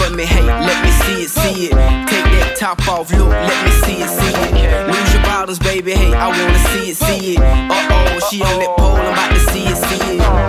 tell me, hey, let me see it, see it. Take that top off, look, let me see it, see it. Lose your bottles, baby, hey, I wanna see it, see it. Uh-oh, she on that pole, I'm about to see it, see it.